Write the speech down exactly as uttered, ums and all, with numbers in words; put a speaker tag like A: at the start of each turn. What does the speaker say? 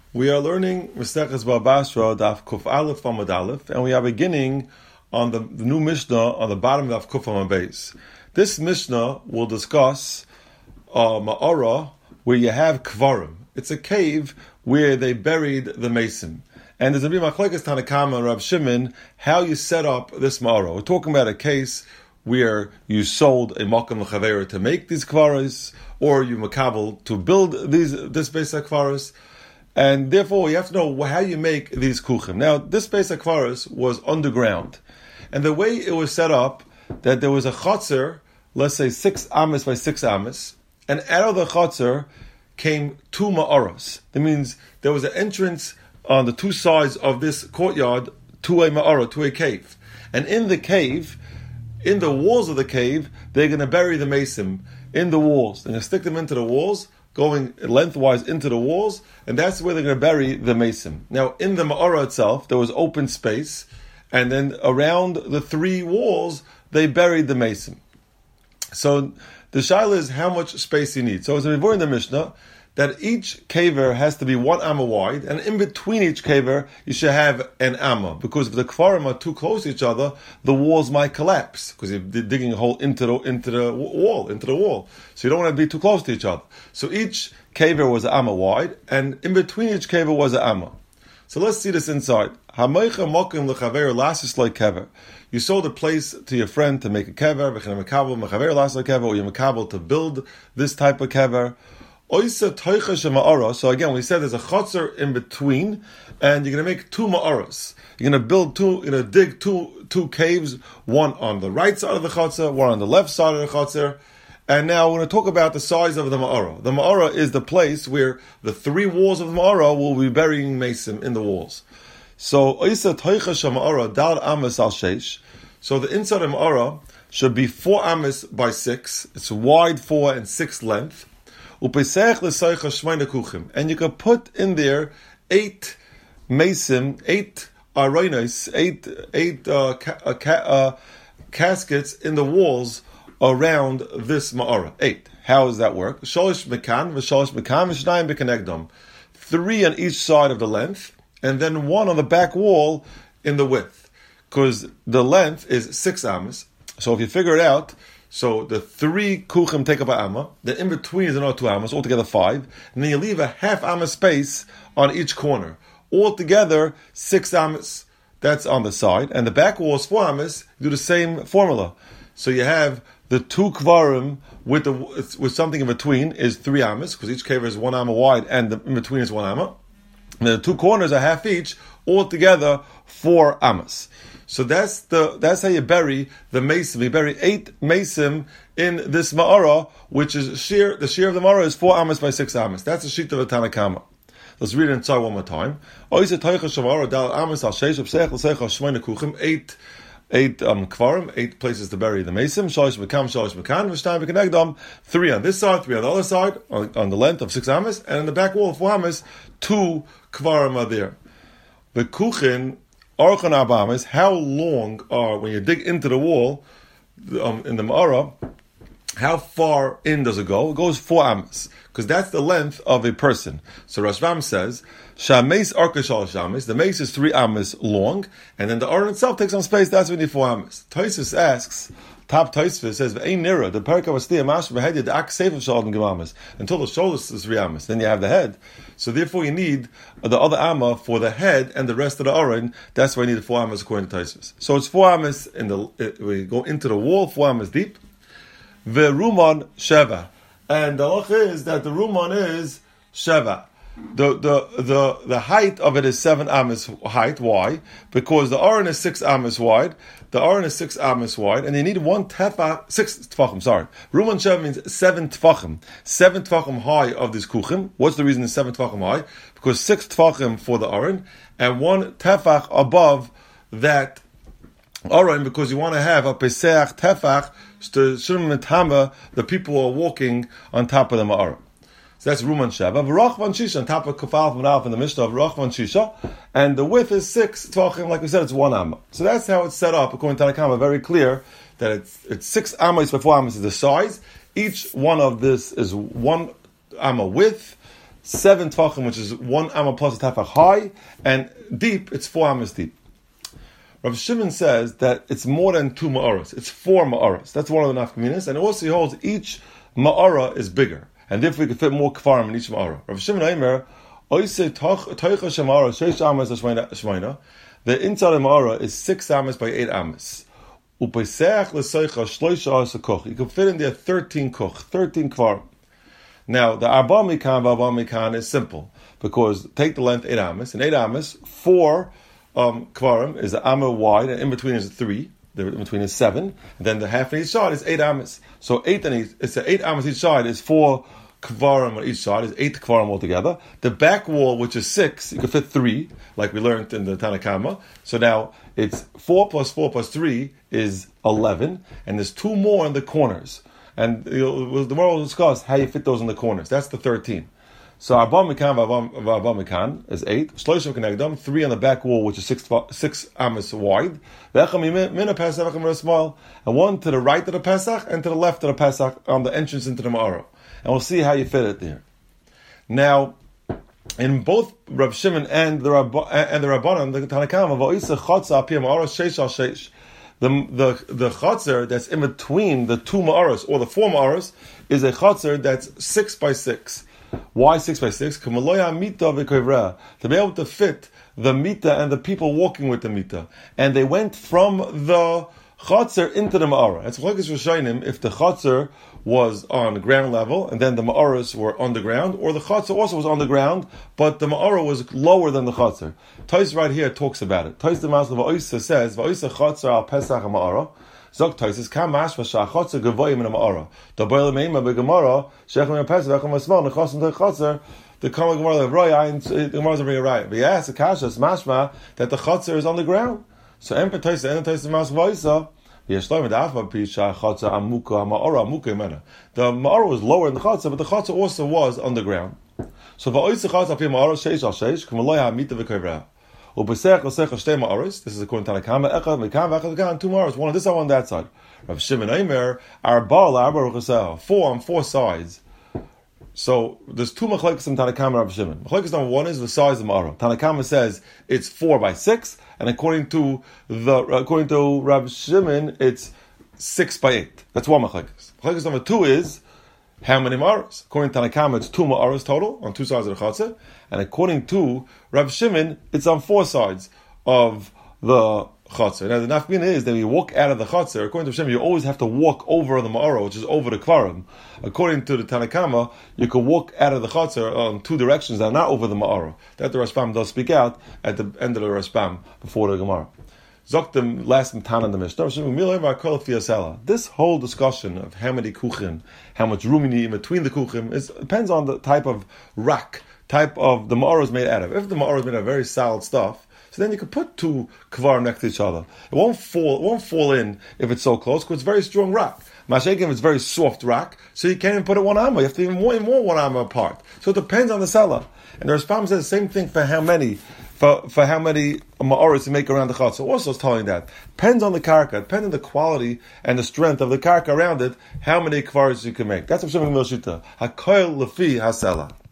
A: We are learning Maseches Baba Basra, Daf Kuf Aleph Amud Aleph, and we are beginning on the, the new Mishnah on the bottom of Kuf Amud Beis. This Mishnah will discuss uh, Ma'ara, where you have Kvarim. It's a cave where they buried the Mason. And there's a bit Machlekes Tanakama and Rav Shimon how you set up this Ma'ara. We're talking about a case where you sold a Makam L'Chavera to make these Kvaris, or you Makabel to build these this Beis HaKvaris. And therefore, you have to know how you make these kuchim. Now, this Beis HaKvaris was underground. And the way it was set up, that there was a chotzer, let's say six amas by six amas, and out of the chotzer came two ma'aras. That means there was an entrance on the two sides of this courtyard to a ma'ara, to a cave. And in the cave, in the walls of the cave, they're going to bury the mason in the walls. They're going to stick them into the walls, going lengthwise into the walls, and that's where they're going to bury the mason. Now, in the ma'ara itself, there was open space, and then around the three walls, they buried the mason. So the shaila is how much space you need. So as we were in the Mishnah, that each kaver has to be one amma wide, and in between each kaver, you should have an amma, because if the kfarim are too close to each other, the walls might collapse, because you're digging a hole into the into the wall, into the wall. So you don't want to be too close to each other. So each kaver was an amma wide, and in between each kaver was an amma. So let's see this inside. You sold a place to your friend to make a kever, or you makabel to build this type of kever. So again, we said there's a chotzer in between, and you're going to make two ma'aras. You're going to build two, you're going to dig two two caves, one on the right side of the chotzer, one on the left side of the chotzer. And now we're going to talk about the size of the ma'ara. The ma'ara is the place where the three walls of the ma'ara will be burying mason in the walls. So so the inside of the ma'ara should be four amas by six. It's wide four and six length. And you can put in there eight mason, eight aronos, eight eight uh, ca- uh, ca- uh, caskets in the walls around this ma'ara. Eight. How does that work? Shalish mekan, v'shalish mekan, v'shnayim b'kenegdom. Three on each side of the length, and then one on the back wall in the width. Because the length is six amas. So if you figure it out, so the three kuchim take up an amma, the in between is another two ammas, altogether five, and then you leave a half amma space on each corner. Altogether, six ammas, that's on the side, and the back wall is four ammas, you do the same formula. So you have the two kvarim with the with something in between is three ammas, because each kaver is one amma wide, and the in between is one amma. And the two corners are half each, altogether four ammas. So that's the that's how you bury the mason. You bury eight mason in this ma'ara, which is shear. The shear of the ma'ara is four amas by six amas. That's the sheet of a Tanakama. Let's read it inside one more time. Eight eight um, kvarim, eight places to bury the mason. Shalish mekam, shalish mekan, v'shnayim b'kenegdom. Three on this side, three on the other side, on, on the length of six amas, and in the back wall of four amas, two kvarim are there. The kuchin. Archan Abam is how long are, when you dig into the wall, um, in the Ma'ara, how far in does it go? It goes four amas, because that's the length of a person. So Rashbam says, Shameis Arka Shalosh amas, the mace is three amas long, and then the Aron itself takes some space, that's when you need four amas. Tosfos asks, Top Tosfos says, "Ein nira the perika was still mash beheaded the ak seif of shalom gemamas until the shoulders is three amas. Then you have the head. So therefore, you need the other amma for the head and the rest of the aron. That's why you need four amas according to Tosfos. So it's four amas in the uh, we go into the wall, four amas deep. The ruman sheva, and the halacha is that the ruman is sheva. The, the the the height of it is seven amas height. Why? Because the aron is six amas wide. The aron is six amas wide, and you need one tefach, six tefachim. Sorry, Ruman Shev means seven tefachim. Seven tefachim high of this kuchim. What's the reason it's seven tefachim high? Because six tefachim for the aron, and one tefach above that aron, because you want to have a peseach tefach to shulm mitama, the people who are walking on top of the ma'aron. So that's Ruman Sheva. V'rachvan Shisha, on top of Kafal from Alf in the Mishnah of Rachvan Shisha. And the width is six tvachim, like we said, it's one amma. So that's how it's set up, according to Tanakama, very clear that it's it's six ammas by four ammas is the size. Each one of this is one amma width, seven tvachim, which is one amma plus a tefach high, and deep, it's four ammas deep. Rav Shimon says that it's more than two ma'aras. It's four ma'aras. That's one of the nafkaminas, and also he holds each ma'ara is bigger, and therefore we can fit more kfarim in each ma'ara. Rav Shimon Aimer, oise toicha shemara sheish amas shmeina. The inside of ma'ara is six amas by eight amas. Upeseach l'soicha shloisha asa koch. You can fit in there thirteen koch, thirteen kfarim. Now the arba mikan v'arba mikan is simple because take the length eight amas, and eight amas four. Um, kvarim is an amma wide, and in between is three. The in between is seven, and then the half on each side is eight amas. So eight on each, it's a eight amas each side is four kvarim on each side is eight kvarim altogether. The back wall, which is six, you can fit three, like we learned in the Tanakama. So now it's four plus four plus three is eleven, and there's two more in the corners. And you know, the more we'll discuss how you fit those in the corners. That's the thirteen. So Arba Mikan v'Arba Mikan is eight. Shloshim Kenegdam, three on the back wall, which is six six amas wide. And one to the right of the Pesach and to the left of the Pesach on the entrance into the Ma'ara. And we'll see how you fit it there. Now, in both Rav Shimon and the Rabba, and the Rabbanan, the Tanakama, v'oisa chotza apir Ma'ara sheish al sheish. The the the chotzer that's in between the two Ma'aras or the four Ma'aras is a chotzer that's six by six. Why six by six? To be able to fit the mita and the people walking with the mita. And they went from the chotzer into the ma'ara. It's like Rishonim if the chotzer was on ground level and then the ma'aras were on the ground, or the chotzer also was on the ground, but the ma'ara was lower than the chotzer. Tais right here talks about it. Tais the Masla Va'oisa says, Va'oisa chotzer al pesach ma'ara. Zok Taisis kam mashva shachotzer gavoyim in a ma'ara. The boiler meima begemara shechem yapesach v'chom asmal nechosim to chotzer. The kama gemara the roya and the gemara bring a right. But yes, the kasha is mashma that the chotzer is on the ground. So emper Taisis and Taisis mas v'oisa v'yeshloim v'dafma pisha chotzer amuka ma'ara amuka imena. The ma'ara was lower in the chotzer, but the chotzer also was on the ground. So v'oisa chotzer apir ma'ara sheish al sheish k'maloy ha'mita v'koivra. This is according to Tanakama. Echad Mekan v'Echad Mekan. Two ma'aros, one on this side, one on that side. Rav Shimon Aimer Arba la'Arba Ruchasel. Four on four sides. So there's two machlekes in Tanakama and Rav Shimon. Machlekes number one is the size of the ma'ara. Tanakama says it's four by six, and according to the according to Rav Shimon, it's six by eight. That's one machlekes. Machlekes number two is how many ma'aros? According to Tanakama, it's two ma'aros total on two sides of the chatzah, and according to Rav Shimon, it's on four sides of the chatzah. Now the nafmin is that when you walk out of the chatzah, according to Shimon, you always have to walk over the ma'ara, which is over the kvarim. According to the Tanakama, you can walk out of the chatzah on two directions that are not over the ma'ara. That the Rashbam does speak out at the end of the Rashbam before the Gemara. Zoktim last in Tan in the Mishnah. This whole discussion of how many kuchim, how much room you need in between the kuchim, is depends on the type of rack, type of the ma'ara is made out of. If the ma'ara is made out of very solid stuff, so then you could put two kvarim next to each other. It won't fall. It won't fall in if it's so close because it's very strong rock. Mashiach, it's very soft rock, so you can't even put it one amma. You have to even more, even more one amma apart. So it depends on the seller. And the Rashbam says the same thing for how many. For, for how many ma'aros you make around the chatzah. Also, it's telling that. Depends on the karka, depends on the quality and the strength of the karka around it, how many kvaros you can make. That's what Shimon Milshita. Hakoil lefi hasela.